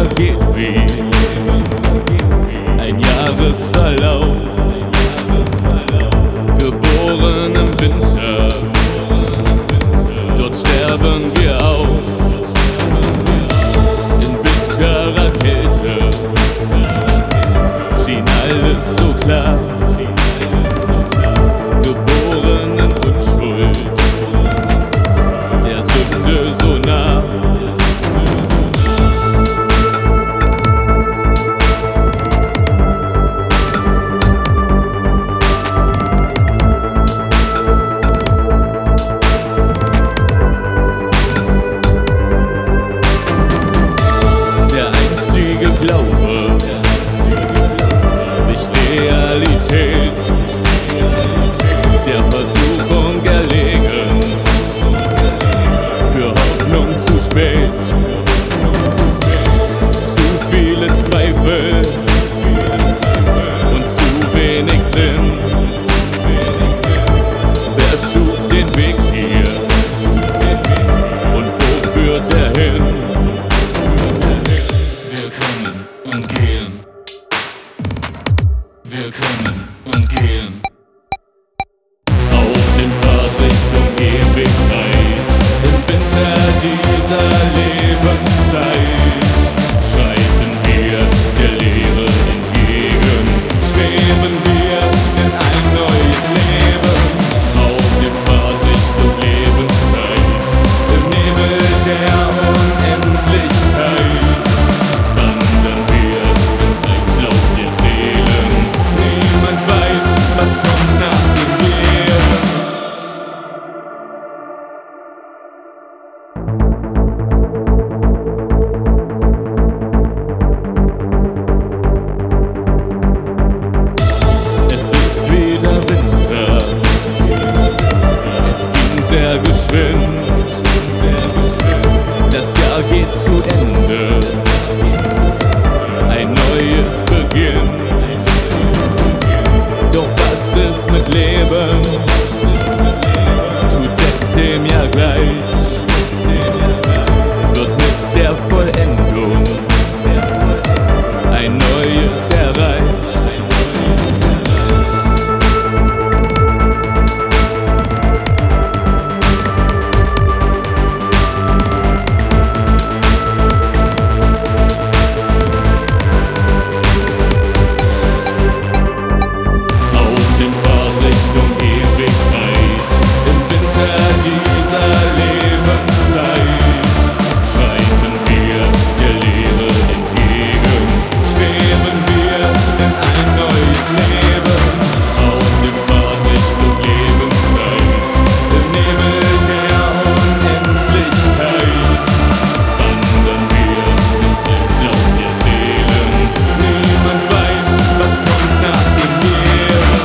vergeht wie ein Jahresverlauf. Geboren im Winter, dort sterben wir auch. In bitterer Kälte schien alles so klar. Geboren in Unschuld, der Sünde so nah. Der einstige Glaube wich Realität, der Versuchung erlegen, für Hoffnung zu spät. Zu viele Zweifel und zu wenig Sinn. Wer schuf den Weg hier und wo führt er hin? Wir kommen und gehen. Wir kommen und gehen. Auf den Pfad Richtung Ewigkeit, im Winter dieser Lebenszeit, schreiten wir der Leere entgegen, schweben wir in ein neues Leben. Auf dem Pfad Richtung Lebenszeit, im Nebel der Unendlichkeit, wandern wir im Kreislauf der Seelen. Niemand weiß, was kommt nach dem Gehen. Es ist wieder Winter, es ging sehr geschwind, das Jahr geht zu Ende, ein neues beginnt. Doch was ist mit Leben? Tut es dem Jahr gleich? Wird mit der Vollendung ein neues erreicht? Auf dem Pfad Richtung Ewigkeit, im Winter dieser Lebenszeit, schreiten wir der Leere entgegen, schweben wir in ein neues Leben. Auf dem Pfad Richtung Lebenszeit, im Nebel der Unendlichkeit, wandern wir im Kreislauf der Seelen. Niemand weiß, was kommt nach dem Gehen.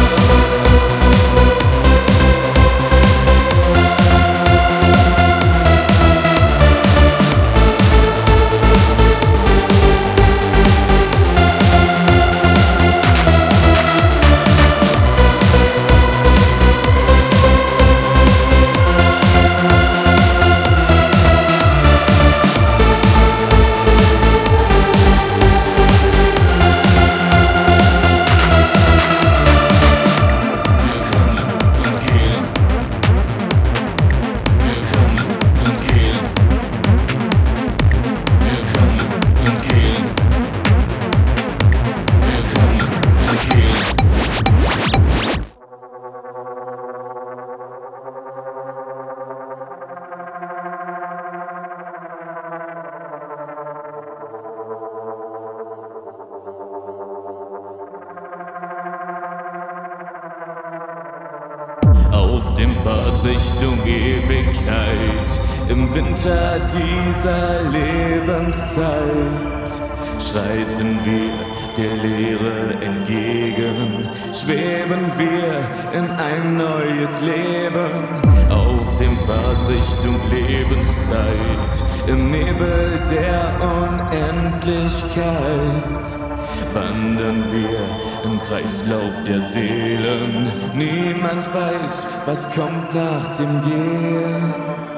Auf dem Pfad Richtung Ewigkeit, im Winter dieser Lebenszeit, schreiten wir der Leere entgegen, schweben wir in ein neues Leben. Auf dem Pfad Richtung Lebenszeit, im Nebel der Unendlichkeit, wandern wir im Kreislauf der Seelen. Niemand weiß, was kommt nach dem Gehen.